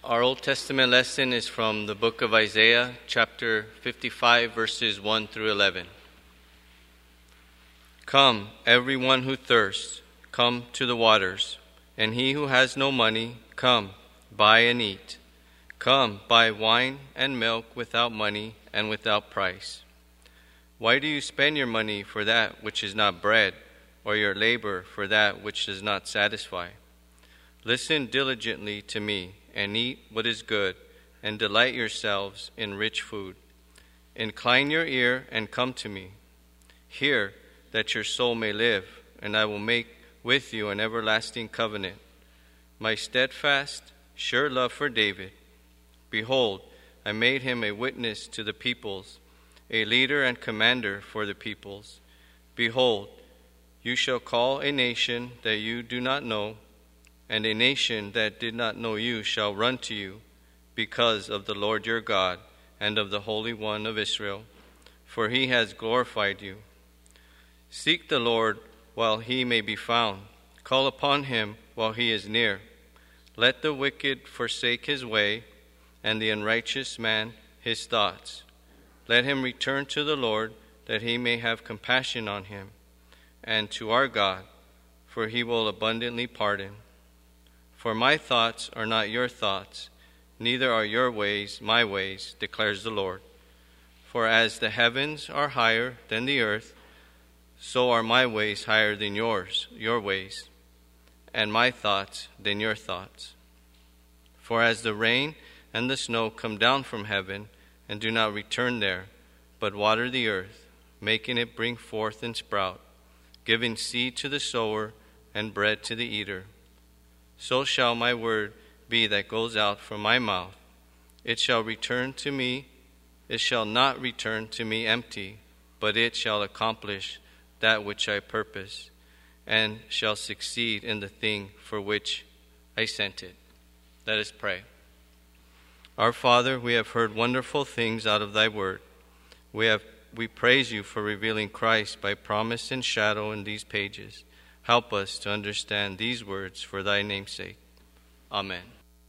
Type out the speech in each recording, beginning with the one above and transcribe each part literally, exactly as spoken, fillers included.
Our Old Testament lesson is from the book of Isaiah, chapter fifty-five, verses one through eleven. Come, everyone who thirsts, come to the waters, and he who has no money, come, buy and eat. Come, buy wine and milk without money and without price. Why do you spend your money for that which is not bread, or your labor for that which does not satisfy? Listen diligently to me, and eat what is good, and delight yourselves in rich food. Incline your ear and come to me. Hear, that your soul may live, and I will make with you an everlasting covenant. My steadfast, sure love for David. Behold, I made him a witness to the peoples, a leader and commander for the peoples. Behold, you shall call a nation that you do not know, and a nation that did not know you shall run to you, because of the Lord your God and of the Holy One of Israel, for he has glorified you. Seek the Lord while he may be found. Call upon him while he is near. Let the wicked forsake his way, and the unrighteous man his thoughts. Let him return to the Lord, that he may have compassion on him, and to our God, for he will abundantly pardon. For my thoughts are not your thoughts, neither are your ways my ways, declares the Lord. For as the heavens are higher than the earth, so are my ways higher than yours, your ways, and my thoughts than your thoughts. For as the rain and the snow come down from heaven, and do not return there, but water the earth, making it bring forth and sprout, giving seed to the sower and bread to the eater, so shall my word be that goes out from my mouth. It shall return to me, it shall not return to me empty, but it shall accomplish that which I purpose, and shall succeed in the thing for which I sent it. Let us pray. Our Father, we have heard wonderful things out of thy word. We have we praise you for revealing Christ by promise and shadow in these pages. Help us to understand these words for thy name's sake. Amen.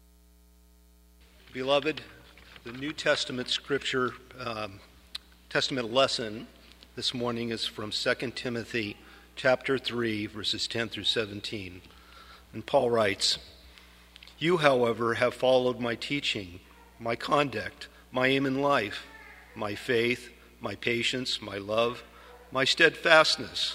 Beloved, the New Testament scripture, um, Testament lesson this morning is from Second Timothy chapter three, verses ten through seventeen. And Paul writes, "You, however, have followed my teaching, my conduct, my aim in life, my faith, my patience, my love, my steadfastness,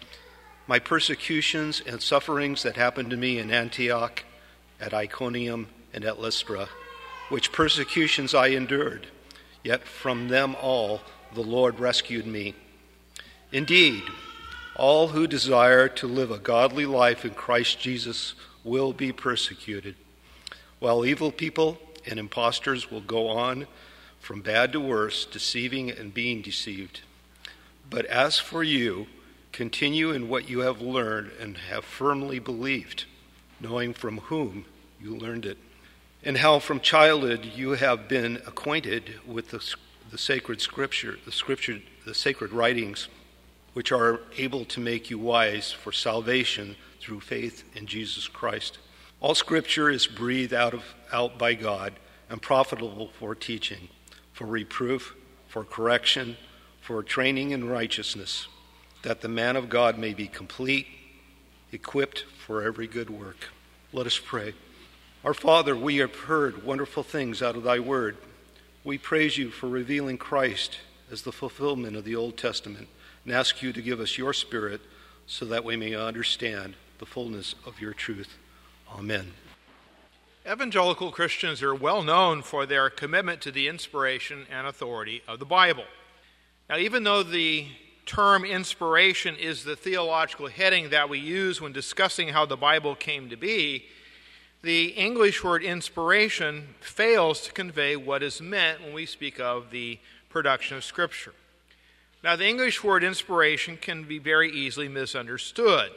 my persecutions and sufferings that happened to me in Antioch, at Iconium, and at Lystra, which persecutions I endured, yet from them all the Lord rescued me. Indeed, all who desire to live a godly life in Christ Jesus will be persecuted, while evil people and impostors will go on from bad to worse, deceiving and being deceived. But as for you, continue in what you have learned and have firmly believed, knowing from whom you learned it, and how from childhood you have been acquainted with the, the sacred scripture, the scripture, the sacred writings, which are able to make you wise for salvation through faith in Jesus Christ. All scripture is breathed out of out by God and profitable for teaching, for reproof, for correction, for training in righteousness, that the man of God may be complete, equipped for every good work." Let us pray. Our Father, we have heard wonderful things out of thy word. We praise you for revealing Christ as the fulfillment of the Old Testament, and ask you to give us your Spirit so that we may understand the fullness of your truth. Amen. Evangelical Christians are well known for their commitment to the inspiration and authority of the Bible. Now, even though the term inspiration is the theological heading that we use when discussing how the Bible came to be, the English word inspiration fails to convey what is meant when we speak of the production of Scripture. Now, the English word inspiration can be very easily misunderstood.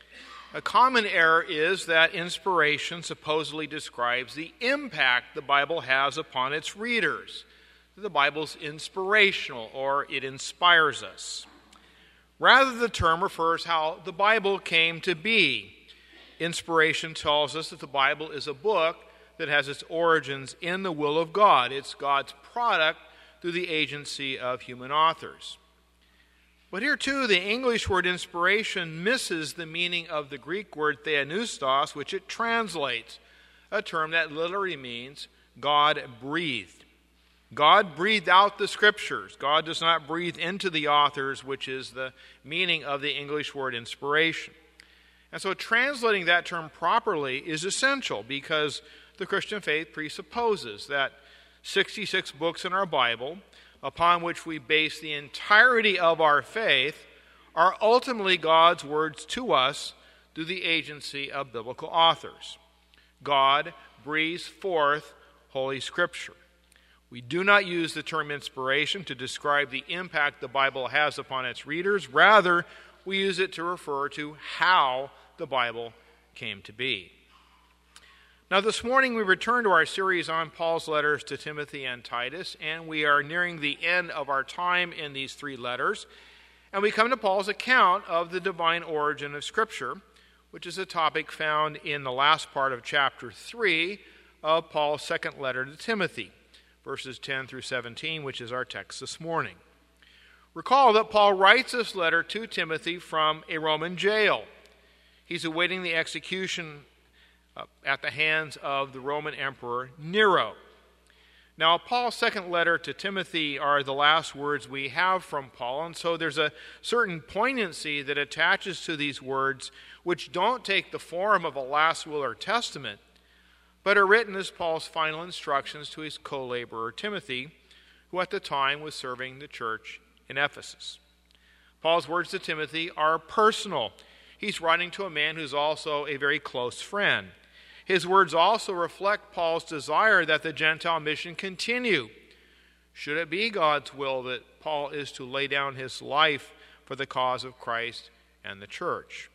A common error is that inspiration supposedly describes the impact the Bible has upon its readers. The Bible's inspirational, or it inspires us. Rather, the term refers how the Bible came to be. Inspiration tells us that the Bible is a book that has its origins in the will of God. It's God's product through the agency of human authors. But here too, the English word inspiration misses the meaning of the Greek word theopneustos, which it translates, a term that literally means God breathed. God breathed out the Scriptures. God does not breathe into the authors, which is the meaning of the English word inspiration. And so translating that term properly is essential, because the Christian faith presupposes that sixty-six books in our Bible, upon which we base the entirety of our faith, are ultimately God's words to us through the agency of biblical authors. God breathes forth Holy Scripture. We do not use the term inspiration to describe the impact the Bible has upon its readers. Rather, we use it to refer to how the Bible came to be. Now, this morning we return to our series on Paul's letters to Timothy and Titus, and we are nearing the end of our time in these three letters. And we come to Paul's account of the divine origin of Scripture, which is a topic found in the last part of chapter three of Paul's second letter to Timothy, verses ten through seventeen, which is our text this morning. Recall that Paul writes this letter to Timothy from a Roman jail. He's awaiting the execution uh, at the hands of the Roman Emperor Nero. Now, Paul's second letter to Timothy are the last words we have from Paul, and so there's a certain poignancy that attaches to these words, which don't take the form of a last will or testament, but are written as Paul's final instructions to his co-laborer Timothy, who at the time was serving the church in Ephesus. Paul's words to Timothy are personal. He's writing to a man who's also a very close friend. His words also reflect Paul's desire that the Gentile mission continue. Should it be God's will that Paul is to lay down his life for the cause of Christ and the church?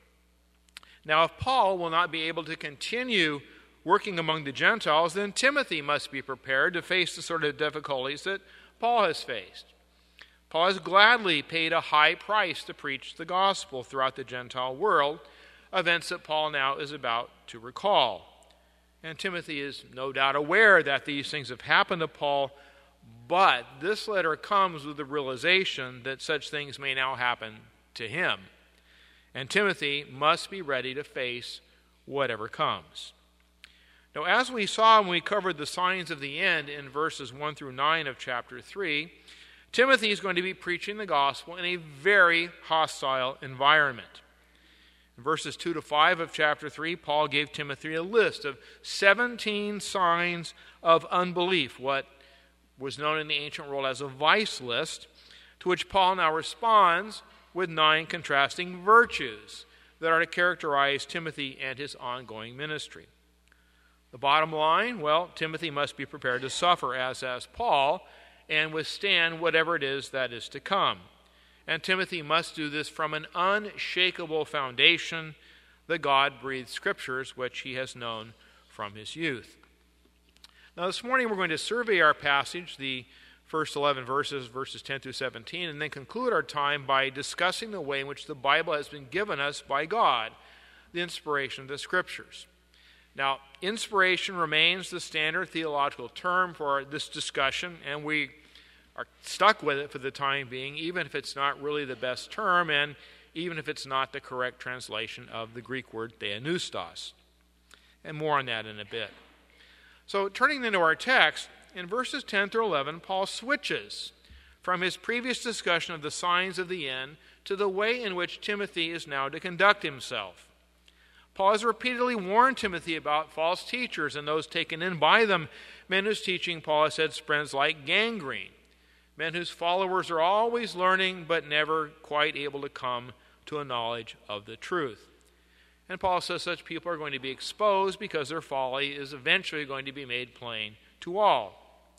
Now, if Paul will not be able to continue working among the Gentiles, then Timothy must be prepared to face the sort of difficulties that Paul has faced. Paul has gladly paid a high price to preach the gospel throughout the Gentile world, events that Paul now is about to recall. And Timothy is no doubt aware that these things have happened to Paul, but this letter comes with the realization that such things may now happen to him. And Timothy must be ready to face whatever comes. Now, as we saw when we covered the signs of the end in verses one through nine of chapter three, Timothy is going to be preaching the gospel in a very hostile environment. In verses two to five of chapter three, Paul gave Timothy a list of seventeen signs of unbelief, what was known in the ancient world as a vice list, to which Paul now responds with nine contrasting virtues that are to characterize Timothy and his ongoing ministry. The bottom line, well, Timothy must be prepared to suffer, as as Paul, and withstand whatever it is that is to come. And Timothy must do this from an unshakable foundation, the God-breathed Scriptures, which he has known from his youth. Now, this morning we're going to survey our passage, the first eleven verses, verses ten through seventeen, and then conclude our time by discussing the way in which the Bible has been given us by God, the inspiration of the Scriptures. Now, inspiration remains the standard theological term for this discussion, and we are stuck with it for the time being, even if it's not really the best term, and even if it's not the correct translation of the Greek word theopneustos. And more on that in a bit. So, turning into our text, in verses ten through eleven, Paul switches from his previous discussion of the signs of the end to the way in which Timothy is now to conduct himself. Paul has repeatedly warned Timothy about false teachers and those taken in by them, men whose teaching, Paul has said, spreads like gangrene, men whose followers are always learning but never quite able to come to a knowledge of the truth. And Paul says such people are going to be exposed because their folly is eventually going to be made plain to all.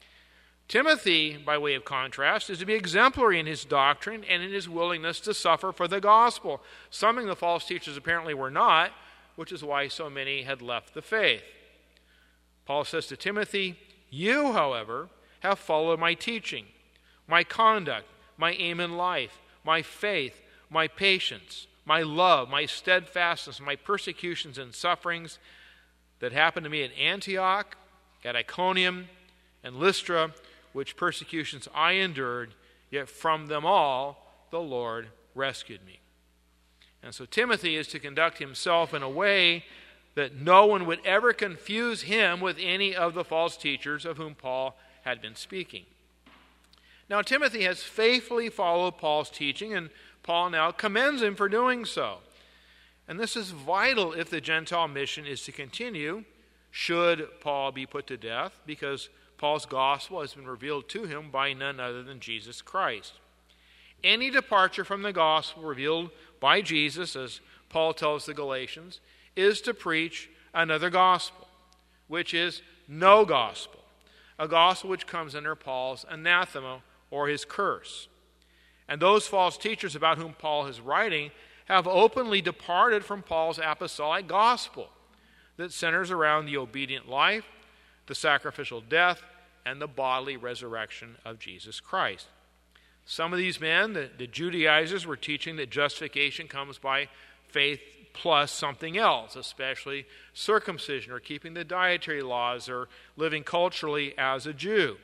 Timothy, by way of contrast, is to be exemplary in his doctrine and in his willingness to suffer for the gospel, something the false teachers apparently were not, which is why so many had left the faith. Paul says to Timothy, "You, however, have followed my teaching, my conduct, my aim in life, my faith, my patience, my love, my steadfastness, my persecutions and sufferings that happened to me at Antioch, at Iconium and Lystra, which persecutions I endured, yet from them all the Lord rescued me. And so Timothy is to conduct himself in a way that no one would ever confuse him with any of the false teachers of whom Paul had been speaking. Now, Timothy has faithfully followed Paul's teaching, and Paul now commends him for doing so. And this is vital if the Gentile mission is to continue, should Paul be put to death, because Paul's gospel has been revealed to him by none other than Jesus Christ. Any departure from the gospel revealed by Jesus, as Paul tells the Galatians, is to preach another gospel, which is no gospel, a gospel which comes under Paul's anathema or his curse. And those false teachers about whom Paul is writing have openly departed from Paul's apostolic gospel that centers around the obedient life, the sacrificial death, and the bodily resurrection of Jesus Christ. Some of these men, the, the Judaizers, were teaching that justification comes by faith plus something else, especially circumcision or keeping the dietary laws or living culturally as a Jew.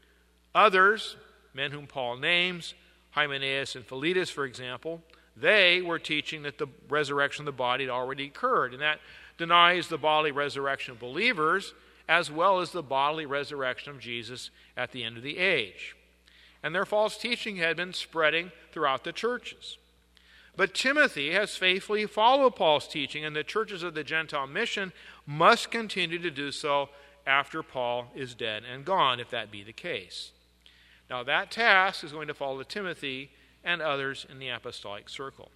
Others, men whom Paul names, Hymenaeus and Philetus, for example, they were teaching that the resurrection of the body had already occurred, and that denies the bodily resurrection of believers as well as the bodily resurrection of Jesus at the end of the age. And their false teaching had been spreading throughout the churches. But Timothy has faithfully followed Paul's teaching, and the churches of the Gentile mission must continue to do so after Paul is dead and gone, if that be the case. Now, that task is going to fall to Timothy and others in the apostolic circle.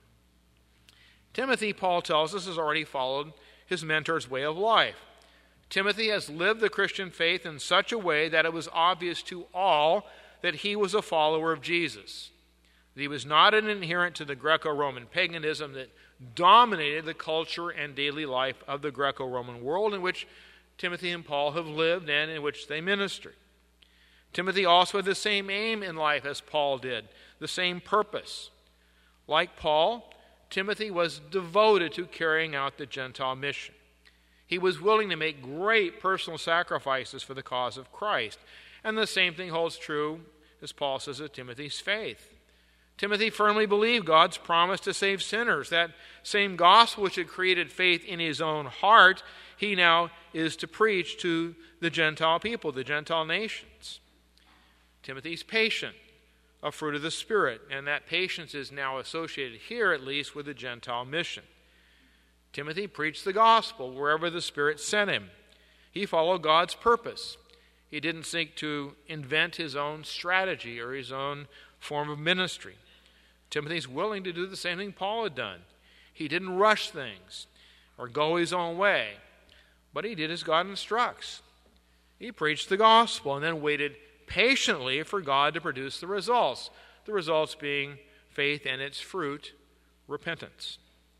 Timothy, Paul tells us, has already followed his mentor's way of life. Timothy has lived the Christian faith in such a way that it was obvious to all that he was a follower of Jesus. That he was not an adherent to the Greco-Roman paganism that dominated the culture and daily life of the Greco-Roman world in which Timothy and Paul have lived and in which they ministered. Timothy also had the same aim in life as Paul did, the same purpose. Like Paul, Timothy was devoted to carrying out the Gentile mission. He was willing to make great personal sacrifices for the cause of Christ. And the same thing holds true, as Paul says, of Timothy's faith. Timothy firmly believed God's promise to save sinners. That same gospel which had created faith in his own heart, he now is to preach to the Gentile people, the Gentile nations. Timothy's patient, a fruit of the Spirit, and that patience is now associated here, at least, with the Gentile mission. Timothy preached the gospel wherever the Spirit sent him. He followed God's purpose. He didn't seek to invent his own strategy or his own form of ministry. Timothy's willing to do the same thing Paul had done. He didn't rush things or go his own way, but he did as God instructs. He preached the gospel and then waited patiently for God to produce the results, the results being faith and its fruit, repentance.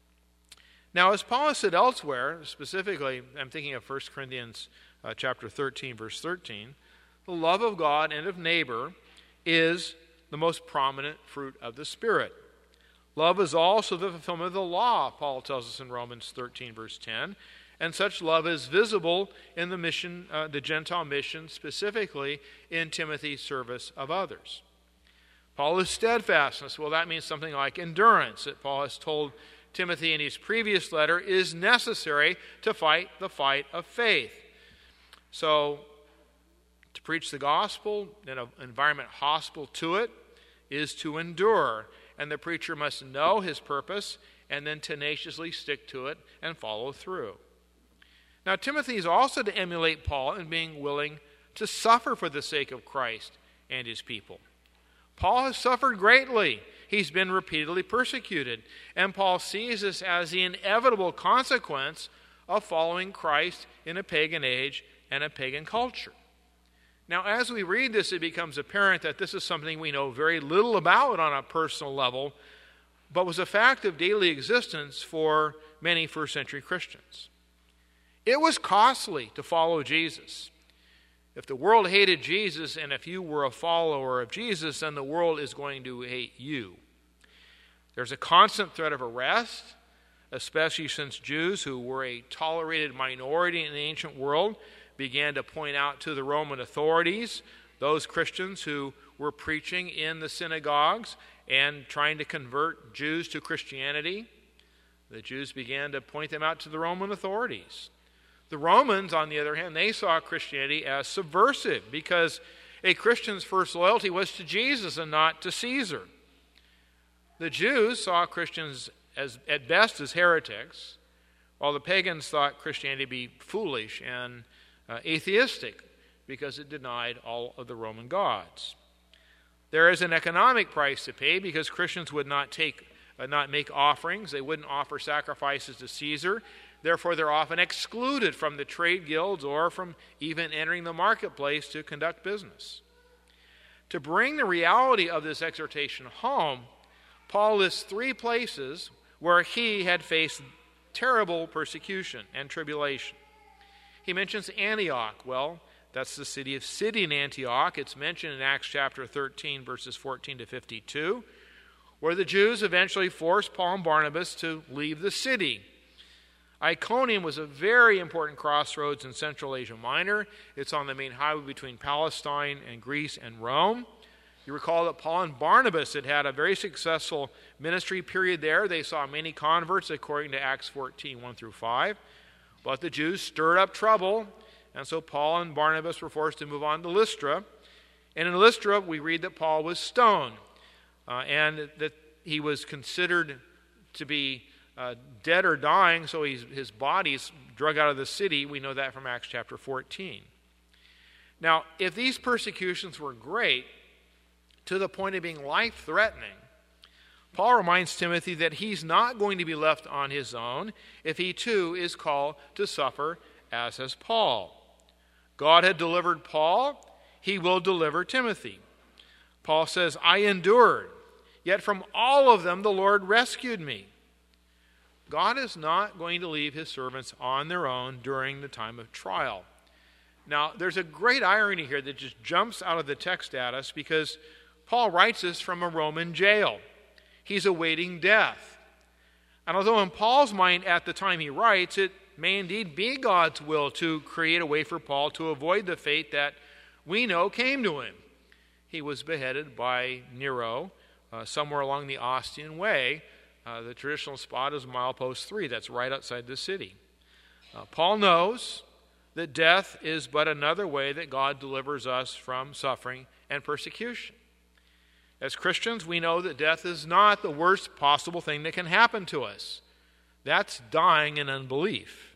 Now, as Paul has said elsewhere, specifically, I'm thinking of First Corinthians uh, chapter thirteen, verse thirteen, the love of God and of neighbor is the most prominent fruit of the Spirit. Love is also the fulfillment of the law, Paul tells us in Romans thirteen, verse ten, and such love is visible in the mission, uh, the Gentile mission, specifically in Timothy's service of others. Paul's steadfastness, well, that means something like endurance that Paul has told Timothy in his previous letter is necessary to fight the fight of faith. So, to preach the gospel in an environment hostile to it is to endure, and the preacher must know his purpose and then tenaciously stick to it and follow through. Now, Timothy is also to emulate Paul in being willing to suffer for the sake of Christ and his people. Paul has suffered greatly. He's been repeatedly persecuted, and Paul sees this as the inevitable consequence of following Christ in a pagan age and a pagan culture. Now, as we read this, it becomes apparent that this is something we know very little about on a personal level, but was a fact of daily existence for many first century Christians. It was costly to follow Jesus. If the world hated Jesus, and if you were a follower of Jesus, then the world is going to hate you. There's a constant threat of arrest, especially since Jews, who were a tolerated minority in the ancient world, began to point out to the Roman authorities those Christians who were preaching in the synagogues and trying to convert Jews to Christianity. The Jews began to point them out to the Roman authorities. The Romans, on the other hand, they saw Christianity as subversive because a Christian's first loyalty was to Jesus and not to Caesar. The Jews saw Christians as at best as heretics, while the pagans thought Christianity to be foolish and uh, atheistic because it denied all of the Roman gods. There is an economic price to pay because Christians would not take, uh, not make offerings. They wouldn't offer sacrifices to Caesar. Therefore, they're often excluded from the trade guilds or from even entering the marketplace to conduct business. To bring the reality of this exhortation home, Paul lists three places where he had faced terrible persecution and tribulation. He mentions Antioch. Well, that's the city of Pisidian Antioch. It's mentioned in Acts chapter thirteen, verses fourteen to fifty-two, where the Jews eventually forced Paul and Barnabas to leave the city. Iconium was a very important crossroads in Central Asia Minor. It's on the main highway between Palestine and Greece and Rome. You recall that Paul and Barnabas had had a very successful ministry period there. They saw many converts according to Acts fourteen, one through five. But the Jews stirred up trouble, and so Paul and Barnabas were forced to move on to Lystra. And in Lystra, we read that Paul was stoned, uh, and that he was considered to be uh, dead or dying, so he's, his body's drug out of the city. We know that from Acts chapter fourteen. Now, if these persecutions were great, to the point of being life-threatening, Paul reminds Timothy that he's not going to be left on his own if he too is called to suffer as has Paul. God had delivered Paul, he will deliver Timothy. Paul says, I endured, yet from all of them the Lord rescued me. God is not going to leave his servants on their own during the time of trial. Now, there's a great irony here that just jumps out of the text at us because Paul writes this from a Roman jail. He's awaiting death. And although in Paul's mind at the time he writes, it may indeed be God's will to create a way for Paul to avoid the fate that we know came to him. He was beheaded by Nero uh, somewhere along the Ostian Way. Uh, the traditional spot is milepost three. That's right outside the city. Uh, Paul knows that death is but another way that God delivers us from suffering and persecution. As Christians, we know that death is not the worst possible thing that can happen to us. That's dying in unbelief.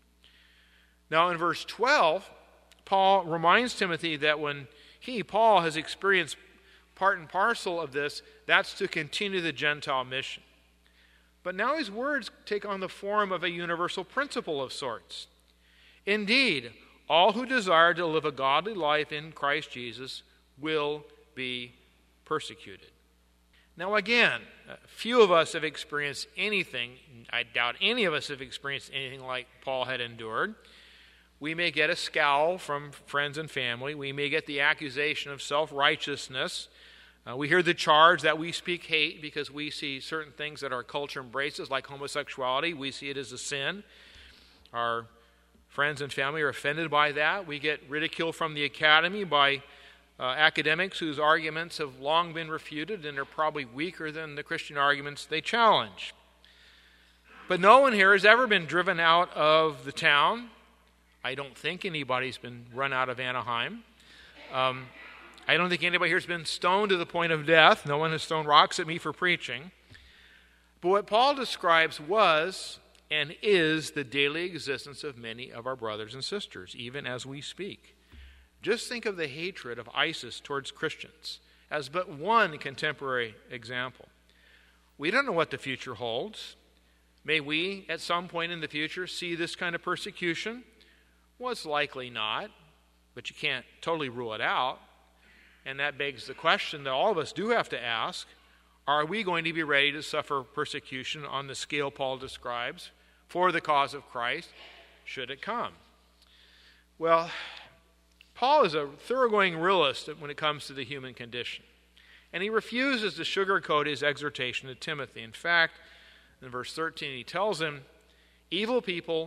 Now in verse twelve, Paul reminds Timothy that when he, Paul, has experienced part and parcel of this, that's to continue the Gentile mission. But now his words take on the form of a universal principle of sorts. Indeed, all who desire to live a godly life in Christ Jesus will be persecuted. Now again, few of us have experienced anything, I doubt any of us have experienced anything like Paul had endured. We may get a scowl from friends and family. We may get the accusation of self-righteousness. Uh, we hear the charge that we speak hate because we see certain things that our culture embraces, like homosexuality. We see it as a sin. Our friends and family are offended by that. We get ridicule from the academy by Uh, academics whose arguments have long been refuted and are probably weaker than the Christian arguments they challenge. But no one here has ever been driven out of the town. I don't think anybody's been run out of Anaheim. Um, I don't think anybody here has been stoned to the point of death. No one has thrown rocks at me for preaching. But what Paul describes was and is the daily existence of many of our brothers and sisters, even as we speak. Just think of the hatred of ISIS towards Christians as but one contemporary example. We don't know what the future holds. May we, at some point in the future, see this kind of persecution? Well, it's likely not, but you can't totally rule it out. And that begs the question that all of us do have to ask, are we going to be ready to suffer persecution on the scale Paul describes for the cause of Christ, should it come? Well, Paul is a thoroughgoing realist when it comes to the human condition. And he refuses to sugarcoat his exhortation to Timothy. In fact, in verse thirteen, he tells him, evil people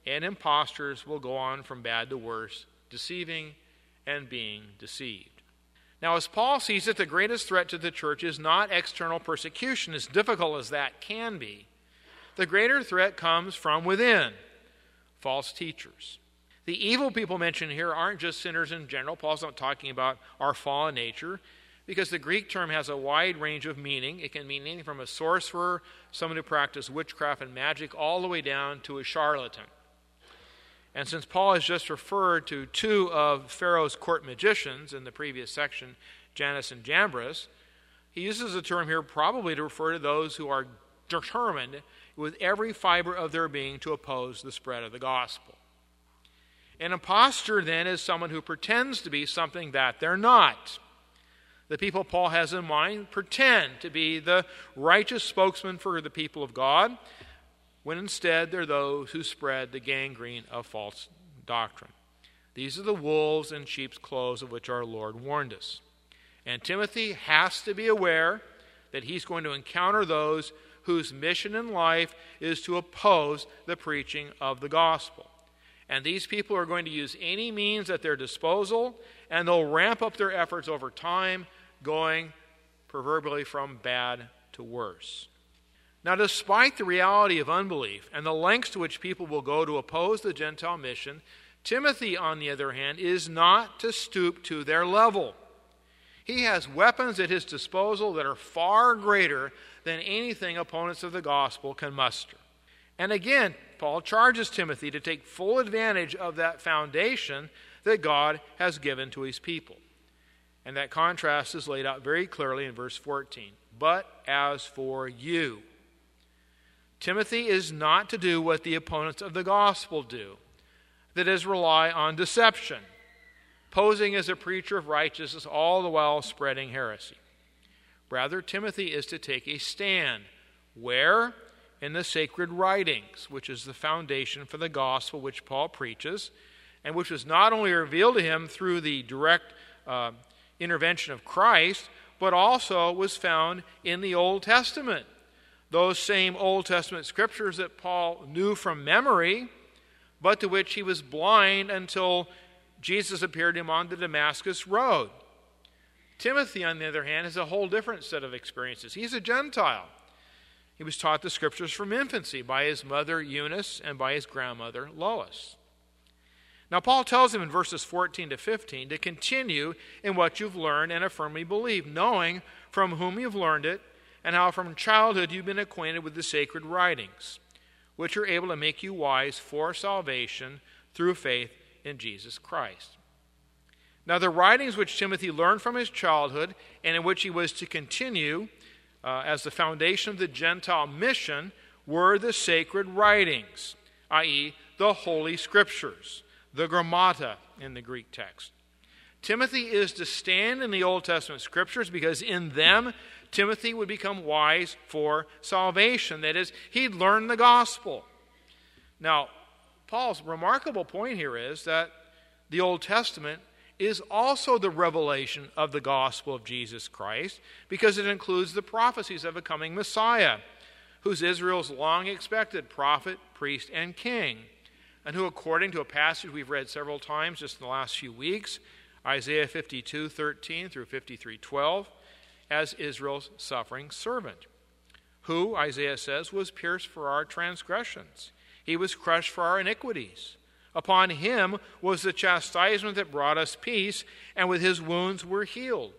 and impostors will go on from bad to worse, deceiving and being deceived. Now, as Paul sees it, the greatest threat to the church is not external persecution, as difficult as that can be. The greater threat comes from within, false teachers. The evil people mentioned here aren't just sinners in general. Paul's not talking about our fallen nature, because the Greek term has a wide range of meaning. It can mean anything from a sorcerer, someone who practiced witchcraft and magic, all the way down to a charlatan. And since Paul has just referred to two of Pharaoh's court magicians in the previous section, Jannes and Jambres, he uses the term here probably to refer to those who are determined with every fiber of their being to oppose the spread of the gospel. An impostor, then, is someone who pretends to be something that they're not. The people Paul has in mind pretend to be the righteous spokesman for the people of God, when instead they're those who spread the gangrene of false doctrine. These are the wolves in sheep's clothes of which our Lord warned us. And Timothy has to be aware that he's going to encounter those whose mission in life is to oppose the preaching of the gospel. And these people are going to use any means at their disposal, and they'll ramp up their efforts over time, going proverbially from bad to worse. Now, despite the reality of unbelief and the lengths to which people will go to oppose the Gentile mission, Timothy, on the other hand, is not to stoop to their level. He has weapons at his disposal that are far greater than anything opponents of the gospel can muster. And again, Paul charges Timothy to take full advantage of that foundation that God has given to his people. And that contrast is laid out very clearly in verse fourteen. But as for you, Timothy is not to do what the opponents of the gospel do, that is, rely on deception, posing as a preacher of righteousness, all the while spreading heresy. Rather, Timothy is to take a stand. Where? In the sacred writings, which is the foundation for the gospel which Paul preaches, and which was not only revealed to him through the direct uh, intervention of Christ, but also was found in the Old Testament. Those same Old Testament scriptures that Paul knew from memory, but to which he was blind until Jesus appeared to him on the Damascus road. Timothy, on the other hand, has a whole different set of experiences. He's a Gentile. He was taught the scriptures from infancy by his mother Eunice and by his grandmother Lois. Now, Paul tells him in verses fourteen to fifteen to continue in what you've learned and have firmly believed, knowing from whom you've learned it, and how from childhood you've been acquainted with the sacred writings, which are able to make you wise for salvation through faith in Jesus Christ. Now, the writings which Timothy learned from his childhood and in which he was to continue uh, as the foundation of the Gentile mission were the sacred writings, that is, the Holy Scriptures, the grammata in the Greek text. Timothy is to stand in the Old Testament Scriptures because in them Timothy would become wise for salvation. That is, he'd learn the gospel. Now, Paul's remarkable point here is that the Old Testament is also the revelation of the gospel of Jesus Christ because it includes the prophecies of a coming Messiah, who's Israel's long-expected prophet, priest, and king, and who, according to a passage we've read several times just in the last few weeks, Isaiah fifty-two thirteen through fifty-three twelve, as Israel's suffering servant, who, Isaiah says, was pierced for our transgressions. He was crushed for our iniquities. Upon him was the chastisement that brought us peace, and with his wounds we're healed.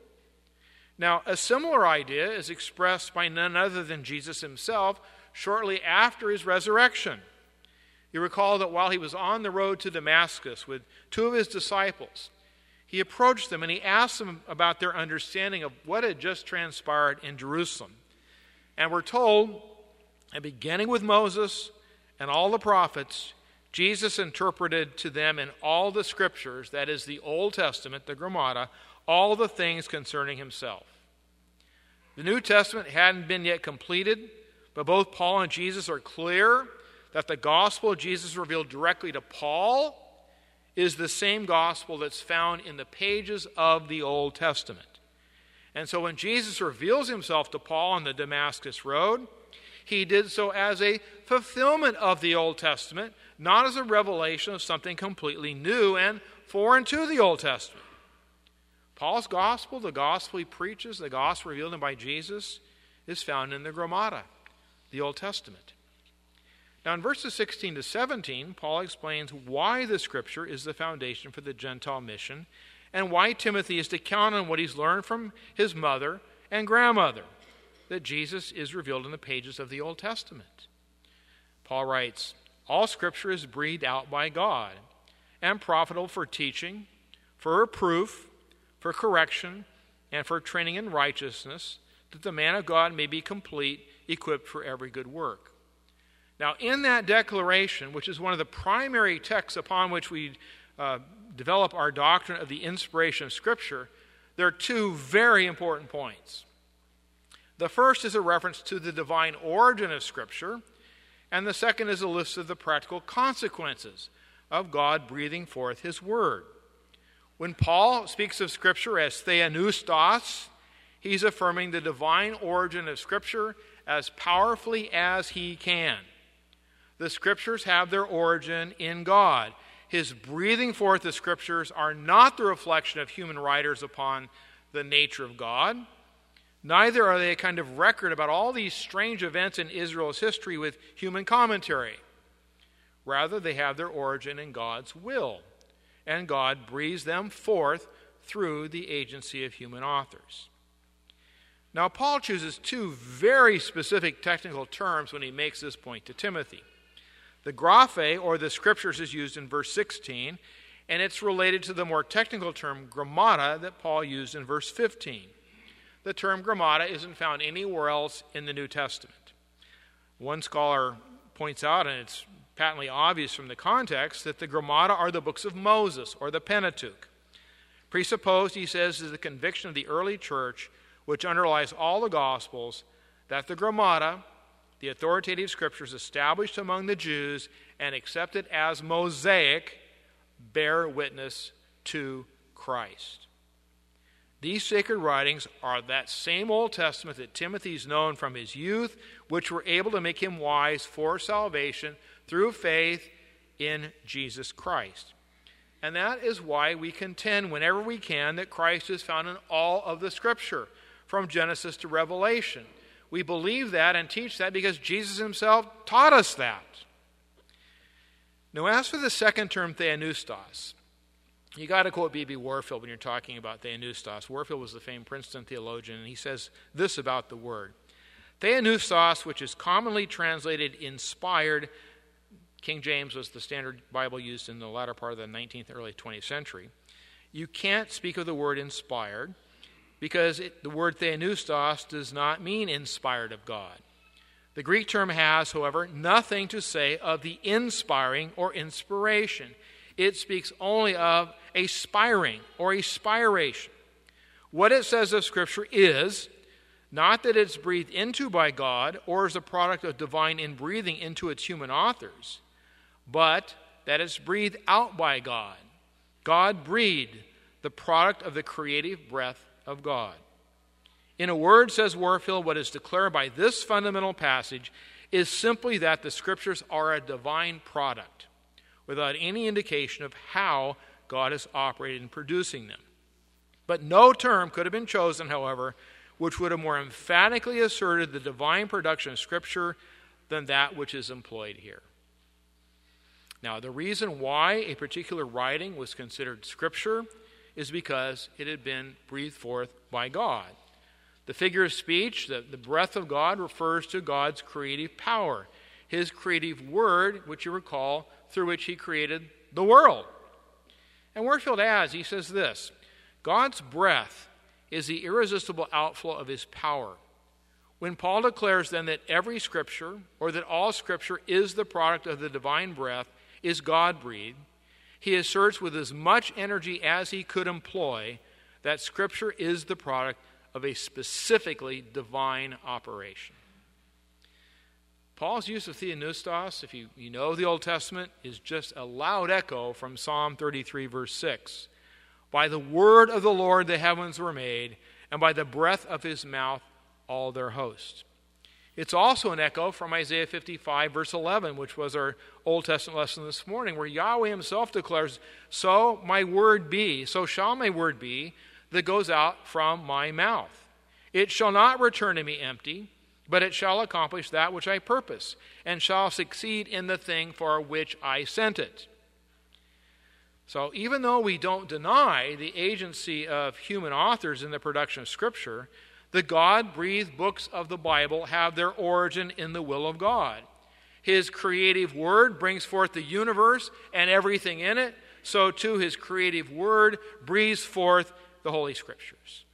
Now, a similar idea is expressed by none other than Jesus himself shortly after his resurrection. You recall that while he was on the road to Damascus with two of his disciples, he approached them and he asked them about their understanding of what had just transpired in Jerusalem. And we're told, and beginning with Moses and all the prophets, Jesus interpreted to them in all the scriptures, that is the Old Testament, the grammata, all the things concerning himself. The New Testament hadn't been yet completed, but both Paul and Jesus are clear that the gospel of Jesus revealed directly to Paul is the same gospel that's found in the pages of the Old Testament. And so when Jesus reveals himself to Paul on the Damascus road, he did so as a fulfillment of the Old Testament, not as a revelation of something completely new and foreign to the Old Testament. Paul's gospel, the gospel he preaches, the gospel revealed by Jesus, is found in the Grammata, the Old Testament. Now in verses sixteen to seventeen, Paul explains why the Scripture is the foundation for the Gentile mission and why Timothy is to count on what he's learned from his mother and grandmother, that Jesus is revealed in the pages of the Old Testament. Paul writes, "All Scripture is breathed out by God and profitable for teaching, for reproof, for correction, and for training in righteousness, that the man of God may be complete, equipped for every good work." Now, in that declaration, which is one of the primary texts upon which we uh, develop our doctrine of the inspiration of Scripture, there are two very important points. The first is a reference to the divine origin of Scripture, and the second is a list of the practical consequences of God breathing forth His Word. When Paul speaks of Scripture as theopneustos, he's affirming the divine origin of Scripture as powerfully as he can. The Scriptures have their origin in God. His breathing forth the Scriptures are not the reflection of human writers upon the nature of God. Neither are they a kind of record about all these strange events in Israel's history with human commentary. Rather, they have their origin in God's will, and God breathes them forth through the agency of human authors. Now, Paul chooses two very specific technical terms when he makes this point to Timothy. The graphe, or the Scriptures, is used in verse sixteen, and it's related to the more technical term grammata that Paul used in verse fifteen. The term grammata isn't found anywhere else in the New Testament. One scholar points out, and it's patently obvious from the context, that the grammata are the books of Moses, or the Pentateuch. Presupposed, he says, is the conviction of the early church, which underlies all the Gospels, that the grammata, the authoritative Scriptures established among the Jews and accepted as Mosaic, bear witness to Christ. These sacred writings are that same Old Testament that Timothy's known from his youth, which were able to make him wise for salvation through faith in Jesus Christ. And that is why we contend whenever we can that Christ is found in all of the Scripture, from Genesis to Revelation. We believe that and teach that because Jesus himself taught us that. Now, as for the second term, theopneustos, you got to quote B B Warfield when you're talking about theopneustos. Warfield was the famed Princeton theologian, and he says this about the word. Theopneustos, which is commonly translated inspired, King James was the standard Bible used in the latter part of the nineteenth, early twentieth century. You can't speak of the word inspired because it, the word theopneustos does not mean inspired of God. The Greek term has, however, nothing to say of the inspiring or inspiration. It speaks only of a spiring or a spiration. What it says of Scripture is not that it's breathed into by God or is a product of divine inbreathing into its human authors, but that it's breathed out by God. God breathed, the product of the creative breath of God. In a word, says Warfield, what is declared by this fundamental passage is simply that the Scriptures are a divine product, without any indication of how God has operated in producing them. But no term could have been chosen, however, which would have more emphatically asserted the divine production of Scripture than that which is employed here. Now, the reason why a particular writing was considered Scripture is because it had been breathed forth by God. The figure of speech, the, the breath of God, refers to God's creative power, His creative word, which you recall, through which He created the world. And Warfield adds, he says this, God's breath is the irresistible outflow of His power. When Paul declares then that every Scripture, or that all Scripture is the product of the divine breath, is God-breathed, he asserts with as much energy as he could employ that Scripture is the product of a specifically divine operation. Paul's use of theopneustos, if you, you know the Old Testament, is just a loud echo from Psalm thirty-three, verse six. By the word of the Lord the heavens were made, and by the breath of His mouth all their host. It's also an echo from Isaiah fifty-five, verse eleven, which was our Old Testament lesson this morning, where Yahweh himself declares, so my word be, so shall my word be, that goes out from my mouth. It shall not return to me empty, but it shall accomplish that which I purpose, and shall succeed in the thing for which I sent it. So even though we don't deny the agency of human authors in the production of Scripture, the God-breathed books of the Bible have their origin in the will of God. His creative word brings forth the universe and everything in it, so too his creative word breathes forth the Holy Scriptures.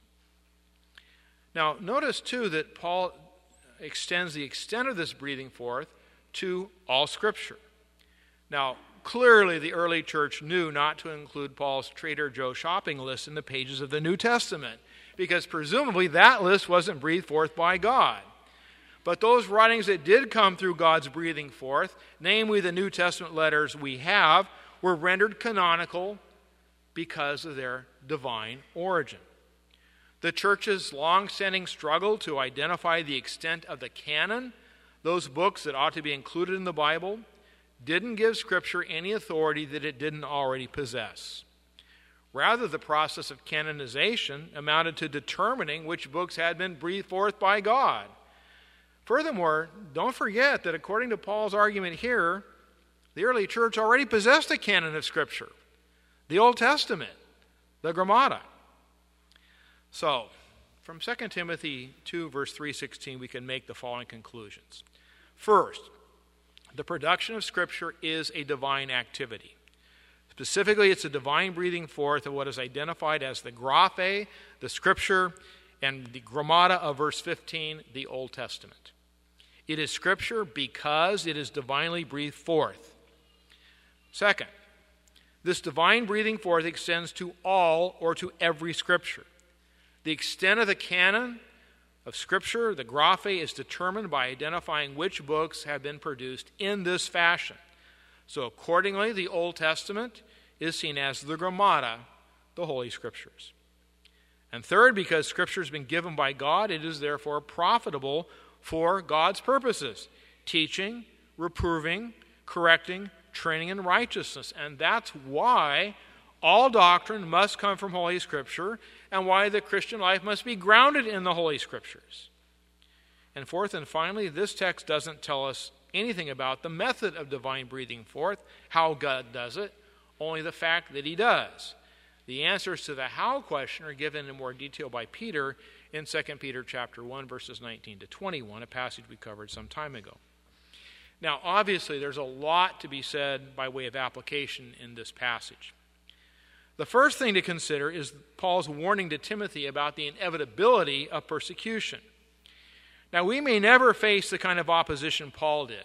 Now, notice too that Paul extends the extent of this breathing forth to all Scripture. Now, clearly the early church knew not to include Paul's Trader Joe shopping list in the pages of the New Testament, because presumably that list wasn't breathed forth by God. But those writings that did come through God's breathing forth, namely the New Testament letters we have, were rendered canonical because of their divine origin. The church's long-standing struggle to identify the extent of the canon, those books that ought to be included in the Bible, didn't give Scripture any authority that it didn't already possess. Rather, the process of canonization amounted to determining which books had been breathed forth by God. Furthermore, don't forget that according to Paul's argument here, the early church already possessed a canon of Scripture, the Old Testament, the Grammata. So, from Second Timothy two, verse three sixteen, we can make the following conclusions. First, the production of Scripture is a divine activity. Specifically, it's a divine breathing forth of what is identified as the graphe, the Scripture, and the grammata of verse fifteen, the Old Testament. It is Scripture because it is divinely breathed forth. Second, this divine breathing forth extends to all or to every Scripture. The extent of the canon of Scripture, the graphe, is determined by identifying which books have been produced in this fashion. So accordingly, the Old Testament is seen as the grammata, the Holy Scriptures. And third, because Scripture has been given by God, it is therefore profitable for God's purposes, teaching, reproving, correcting, training in righteousness. And that's why all doctrine must come from Holy Scripture, and why the Christian life must be grounded in the Holy Scriptures. And fourth and finally, this text doesn't tell us anything about the method of divine breathing forth, how God does it, only the fact that he does. The answers to the how question are given in more detail by Peter in Second Peter chapter one, verses nineteen to twenty-one, a passage we covered some time ago. Now, obviously, there's a lot to be said by way of application in this passage. The first thing to consider is Paul's warning to Timothy about the inevitability of persecution. Now, we may never face the kind of opposition Paul did,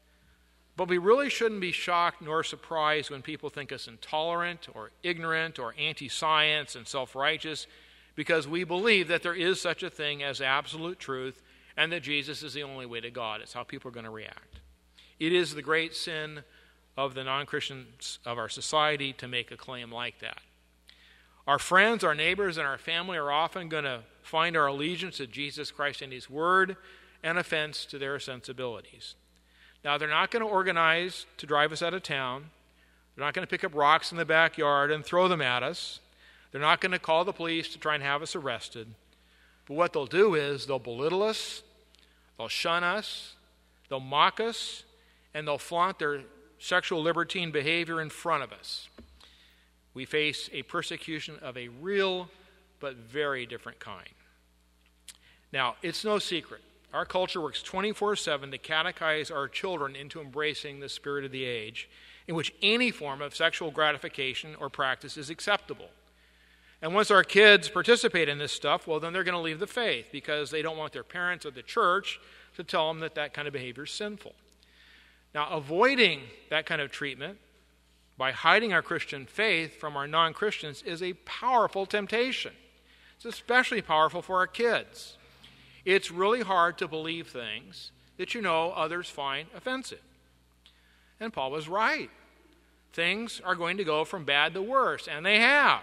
but we really shouldn't be shocked nor surprised when people think us intolerant or ignorant or anti-science and self-righteous, because we believe that there is such a thing as absolute truth and that Jesus is the only way to God. It's how people are going to react. It is the great sin of the non-Christians of our society to make a claim like that. Our friends, our neighbors, and our family are often going to find our allegiance to Jesus Christ and his word an offense to their sensibilities. Now, they're not going to organize to drive us out of town. They're not going to pick up rocks in the backyard and throw them at us. They're not going to call the police to try and have us arrested. But what they'll do is they'll belittle us, they'll shun us, they'll mock us, and they'll flaunt their sexual libertine behavior in front of us. We face a persecution of a real but very different kind. Now, it's no secret. Our culture works twenty-four seven to catechize our children into embracing the spirit of the age, in which any form of sexual gratification or practice is acceptable. And once our kids participate in this stuff, well, then they're going to leave the faith because they don't want their parents or the church to tell them that that kind of behavior is sinful. Now, avoiding that kind of treatment by hiding our Christian faith from our non-Christians is a powerful temptation. It's especially powerful for our kids. It's really hard to believe things that you know others find offensive. And Paul was right. Things are going to go from bad to worse, and they have.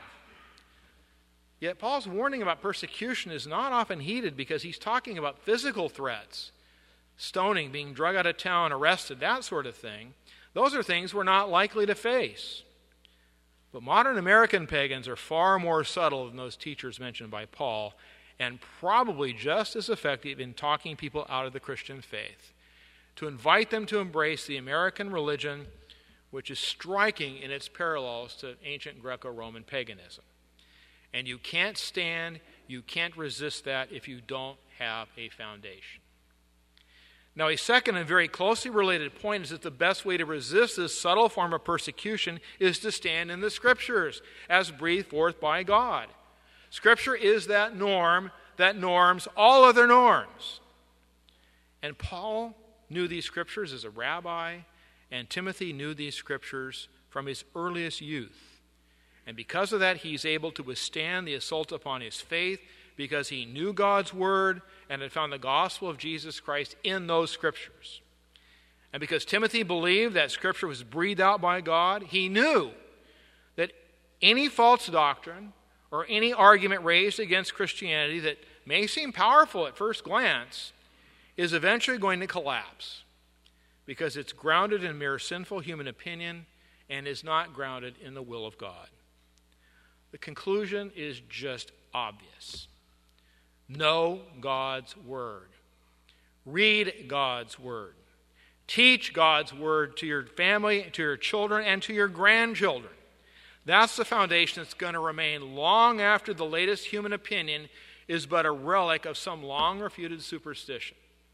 Yet Paul's warning about persecution is not often heeded because he's talking about physical threats, stoning, being drug out of town, arrested, that sort of thing, those are things we're not likely to face. But modern American pagans are far more subtle than those teachers mentioned by Paul, and probably just as effective in talking people out of the Christian faith, to invite them to embrace the American religion, which is striking in its parallels to ancient Greco-Roman paganism. And you can't stand, you can't resist that if you don't have a foundation. Now, a second and very closely related point is that the best way to resist this subtle form of persecution is to stand in the Scriptures as breathed forth by God. Scripture is that norm that norms all other norms. And Paul knew these Scriptures as a rabbi, and Timothy knew these Scriptures from his earliest youth. And because of that, he's able to withstand the assault upon his faith, because he knew God's Word and had found the gospel of Jesus Christ in those Scriptures. And because Timothy believed that Scripture was breathed out by God, he knew that any false doctrine or any argument raised against Christianity that may seem powerful at first glance is eventually going to collapse, because it's grounded in mere sinful human opinion and is not grounded in the will of God. The conclusion is just obvious. Know God's Word. Read God's Word. Teach God's Word to your family, to your children, and to your grandchildren. That's the foundation that's going to remain long after the latest human opinion is but a relic of some long refuted superstition.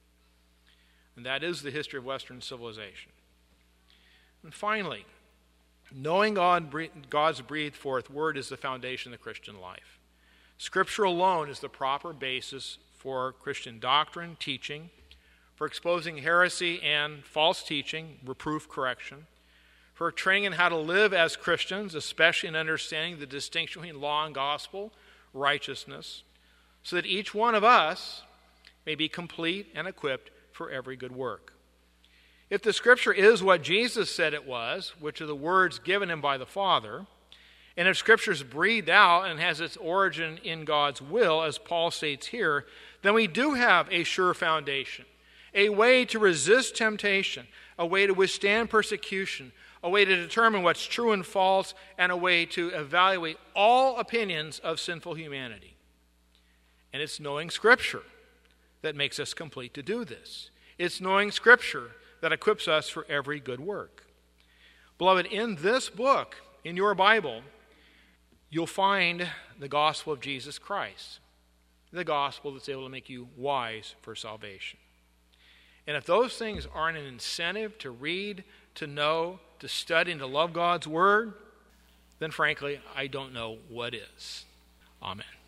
And that is the history of Western civilization. And finally, knowing God, God's breathed forth Word is the foundation of the Christian life. Scripture alone is the proper basis for Christian doctrine, teaching, for exposing heresy and false teaching, reproof, correction, for training in how to live as Christians, especially in understanding the distinction between law and gospel, righteousness, so that each one of us may be complete and equipped for every good work. If the Scripture is what Jesus said it was, which are the words given him by the Father, and if Scripture is breathed out and has its origin in God's will, as Paul states here, then we do have a sure foundation, a way to resist temptation, a way to withstand persecution, a way to determine what's true and false, and a way to evaluate all opinions of sinful humanity. And it's knowing Scripture that makes us complete to do this. It's knowing Scripture that equips us for every good work. Beloved, in this book, in your Bible, you'll find the gospel of Jesus Christ, the gospel that's able to make you wise for salvation. And if those things aren't an incentive to read, to know, to study, and to love God's Word, then frankly, I don't know what is. Amen.